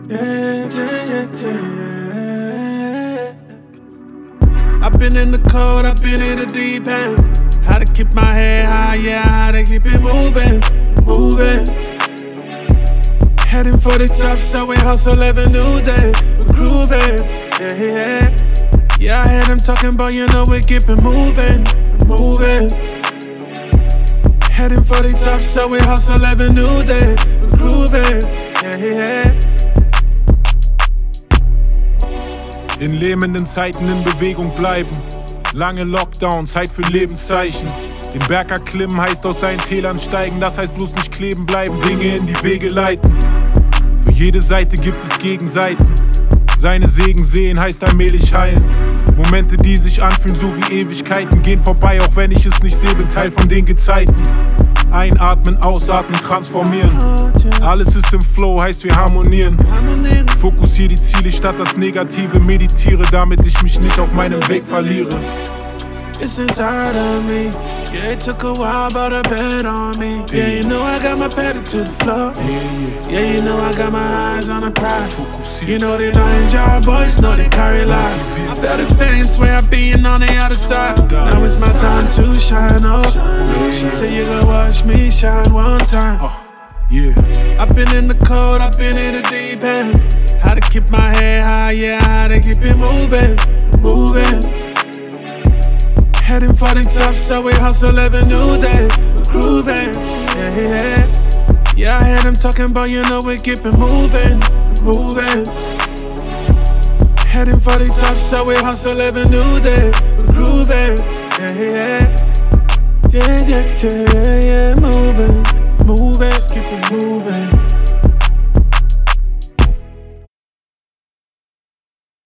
Yeah, yeah, yeah, yeah. I've been in the cold, I've been in the deep end. How to keep my head high, yeah, how to keep it moving, moving. Heading for the top, so we hustle every new day. We're grooving, yeah, yeah. Yeah, I hear them talking, but you know we keep it moving, moving. Heading for the top, so we hustle every new day. We're grooving, yeah, yeah. In lähmenden Zeiten in Bewegung bleiben. Lange Lockdown, Zeit für Lebenszeichen. Den Berg erklimmen heißt aus seinen Tälern steigen. Das heißt bloß nicht kleben bleiben, Dinge in die Wege leiten. Für jede Seite gibt es Gegenseiten. Seine Segen sehen heißt allmählich heilen. Momente, die sich anfühlen so wie Ewigkeiten, gehen vorbei, auch wenn ich es nicht sehe, bin Teil von den Gezeiten. Einatmen, ausatmen, transformieren. Alles ist im Flow, heißt wir harmonieren. Fokussiere die Ziele statt das Negative. Meditiere, damit ich mich nicht auf meinem Weg verliere. It's inside of me. Yeah, it took a while, but I bet on me. Yeah, you know I got my pedal to the floor. Yeah, you know I got my eyes on the prize. You know they lying job boys, know they carry lies. I felt the pain, swear I've been on the other side. Now it's my time to shine, oh. So you go watch me shine one time. Yeah. I've been in the cold, I've been in the deep end. How to keep my head high, yeah, how to keep it moving, moving. Heading for the top, so we hustle every new day. We're grooving, yeah, yeah. Yeah, I hear them talking, but you know we keep it moving, moving. Heading for the top, so we hustle every new day. We're grooving, yeah, yeah. Yeah, yeah, yeah, yeah, moving, moving, just keep it moving.